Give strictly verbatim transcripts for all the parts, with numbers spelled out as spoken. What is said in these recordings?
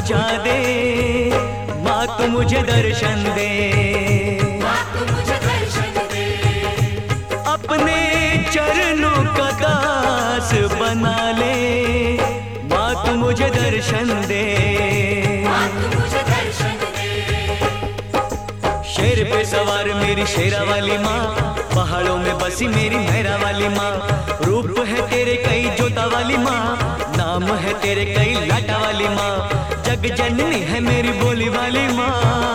बुझा दे, माँ तू मुझे दर्शन दे, माँ तू मुझे दर्शन दे। अपने चरणों का दास बना ले, माँ तू मुझे दर्शन दे, माँ तू मुझे दर्शन दे। शेर पे सवार मेरी शेरा वाली माँ, पहाड़ों में बसी मेरी मेहरा वाली माँ, रूप है तेरे कई जोता वाली माँ, नाम है तेरे कई लाटा वाली माँ, जग जननी है मेरी बोली वाली माँ।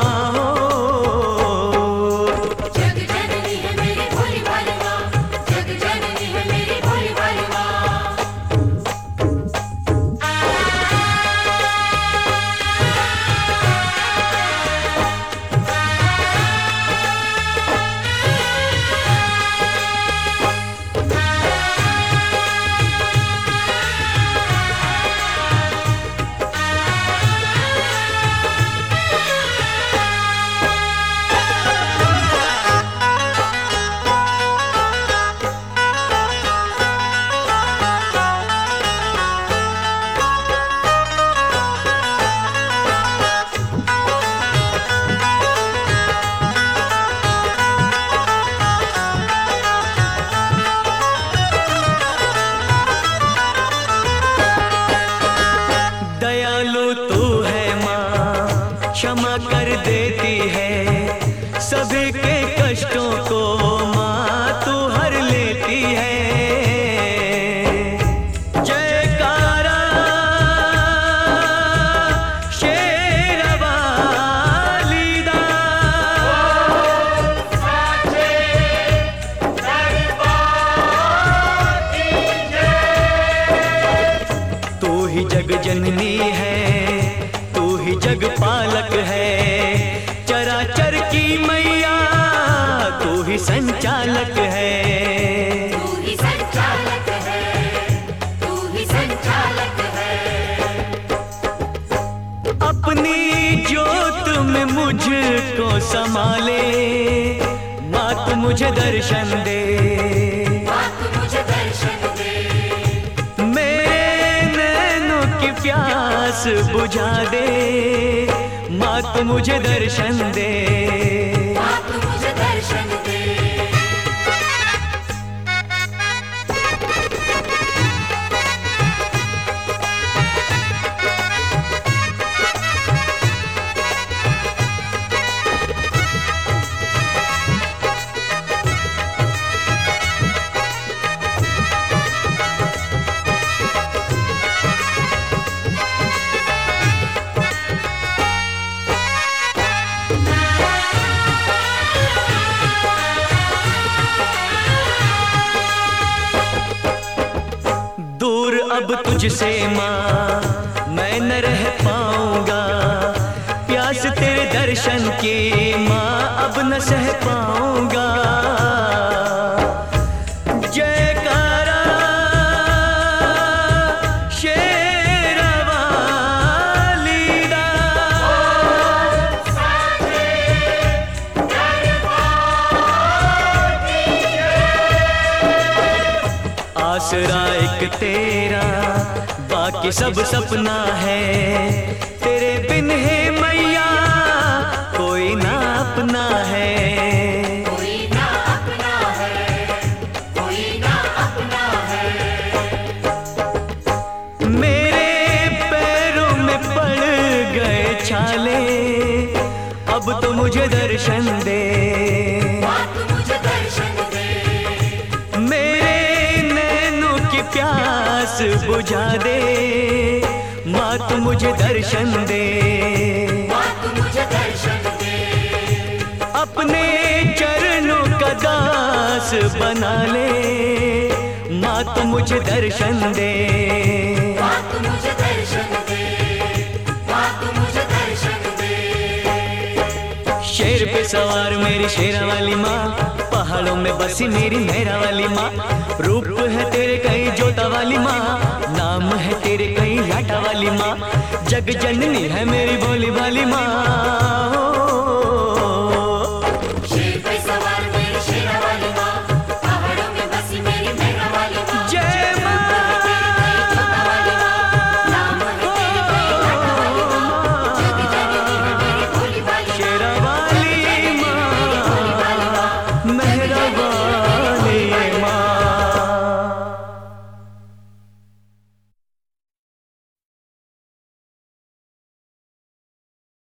जग जननी है मेरी भोली भाली माँ, जग जननी है मेरी भोली भाली माँ। दयालु तू है माँ, क्षमा कर देती है, सभी के कष्टों को माँ तू हर लेती है। जयकारा शेरा वाली दा, तू ही जग जननी है, तू ही जग पालक है, चराचर की मैया तू ही संचालक है। तू ही संचालक है, तू ही संचालक है। अपनी जोत में मुझको संभाले, माँ तू मुझे दर्शन दे, माँ तू मुझे दर्शन दे। मेरे नैनों की प्यास बुझा दे, माँ तू मुझे दर्शन दे। माँ तू मुझे दर्शन दे। दूर अब तुझसे माँ मैं न रह पाऊंगा, प्यास तेरे दर्शन की माँ अब न सह पाऊंगा। जयकारा शेरा वाली दा, आसरा एक तेरा बाकी सब सपना है, तेरे बिन है मैया कोई ना अपना है। कोई ना अपना है, कोई ना अपना है। मेरे पैरों में पड़ गए छाले, अब तो मुझे दर्शन दे, माँ तू मुझे दर्शन दे। मेरे नैनों की प्यास बुझा दे, माँ तू मुझे दर्शन दे। माँ तू मुझे दर्शन दे। अपने चरणों का दास बना ले, माँ तू मुझे दर्शन दे। माँ तू मुझे दर्शन दे, माँ तू मुझे दर्शन दे। शेर पे सवार मेरी शेरा वाली माँ, पहाड़ों में बसी मेरी मेहरा वाली माँ, रूप है तेरे कई जोता वाली माँ, नाम है तेरे कई लाटा वाली माँ, जग जननी है मेरी बोली वाली माँ।